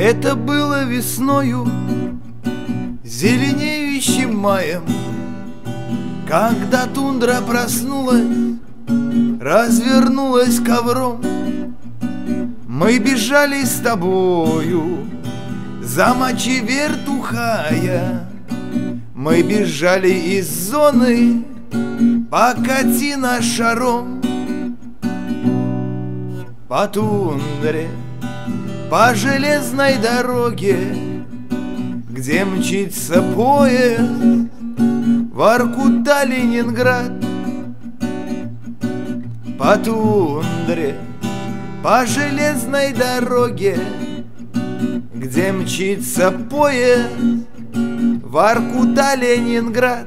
Это было весною, зеленеющим маем, когда тундра проснулась, развернулась ковром. Мы бежали с тобою, замочи вертухая. Мы бежали из зоны, покати на шаром. По тундре, по железной дороге, где мчится поезд Воркута-Ленинград. По тундре, по железной дороге, где мчится поезд Воркута-Ленинград.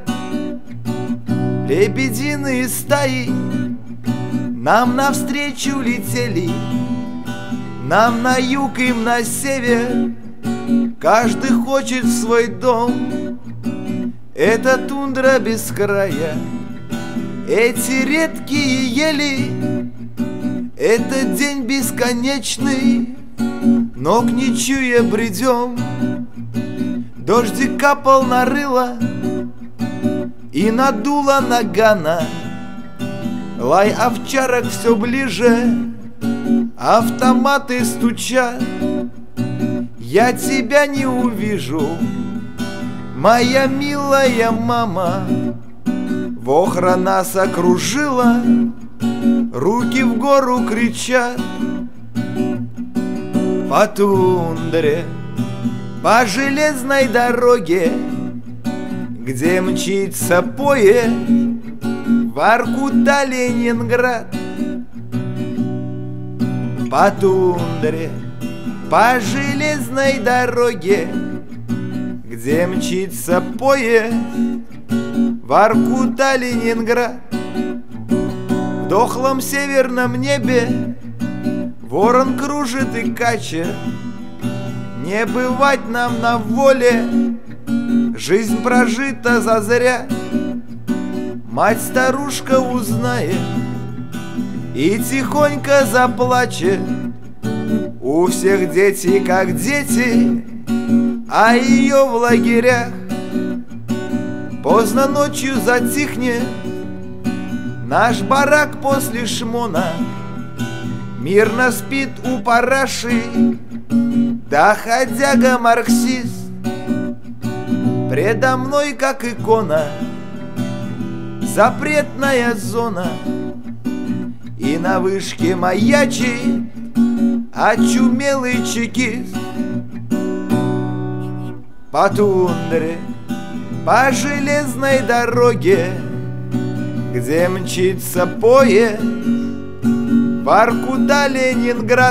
Лебединые стаи нам навстречу летели, нам на юг, им на север, каждый хочет в свой дом. Это тундра без края, эти редкие ели, этот день бесконечный, но к ничуе бредем. Дождик капал на рыло и надуло нагана. Лай овчарок все ближе, автоматы стучат. Я тебя не увижу, моя милая мама. Вохра нас окружила, руки в гору кричат. По тундре, по железной дороге, где мчится поезд Воркута-Ленинград. По тундре, по железной дороге, где мчится поезд Воркута-Ленинград. В дохлом северном небе ворон кружит и качет. Не бывать нам на воле, жизнь прожита зазря. Мать-старушка узнает и тихонько заплачет. У всех дети как дети, а ее в лагерях. Поздно ночью затихнет наш барак после шмона. Мирно спит у параши доходяга-марксист. Предо мной, как икона, запретная зона. И на вышке маячит очумелый чекист. По тундре, по железной дороге, где мчится поезд Воркута-Ленинград.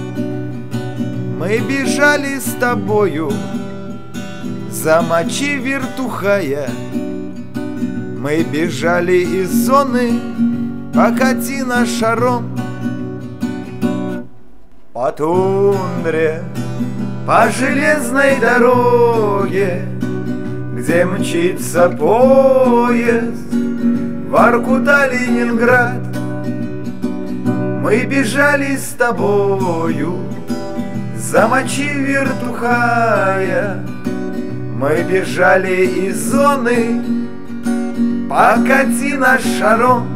Мы бежали с тобою, замочи вертухая. Мы бежали из зоны, покати на шаром. По тундре, по железной дороге, где мчится поезд Воркута-Ленинград. Мы бежали с тобою, замочи вертухая. Мы бежали из зоны, покати наш шаром.